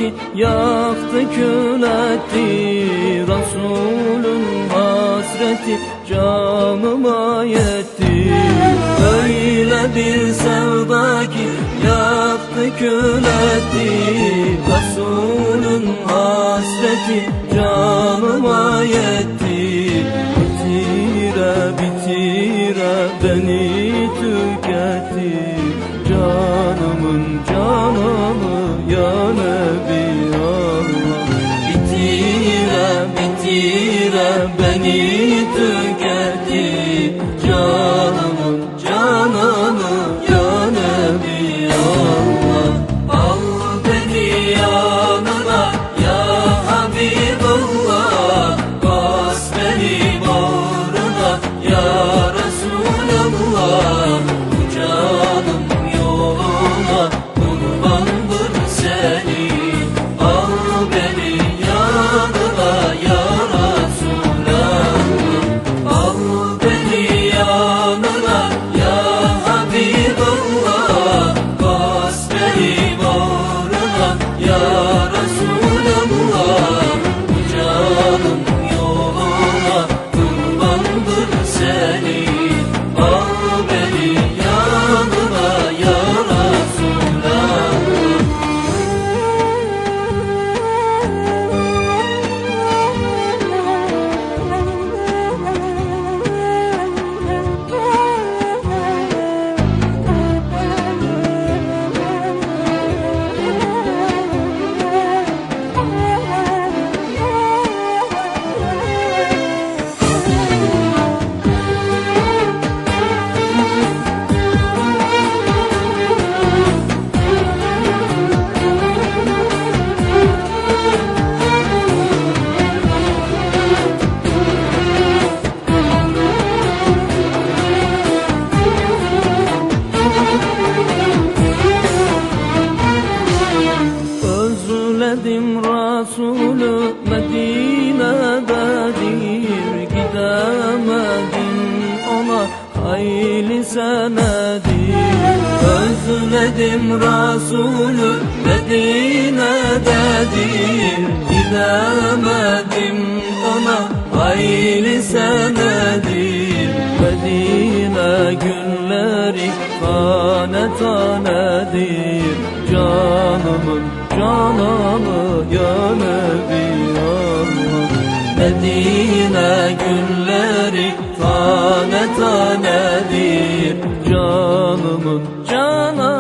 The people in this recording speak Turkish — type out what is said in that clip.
yaktı kül etti. Resulün hasreti canıma yetti. Öyle bir sevda ki yaktı kül etti. Resulün hasreti canıma yetti. Bitire bitire beni tüketti. Canımın cananı ya Nebi Allah. Bitire bitire beni tüketti. Canımın cananı ya Nebi Allah. Al beni yanına ya Habiballah. Bas beni bağrına ya Resulallah. Bu canım yoluna kurbandır seni. Al beni yanına ya Resulallah. Al beni yanına ya Habiballah. Bas beni bağrına ya Resulallah. Bu canım yoluna kurbandır seni. Al beni yanına ya Resulallah. Özledim Resulü Medine'dedir. Gidemedim ona hayli senedir. Özledim Resulü Medine'dedir. Gidemedim ona hayli senedir. Medine günleri tane tanedir. Canımın cananı ya Nebi Allah. Medine günleri tane tanedir. Canımın cananı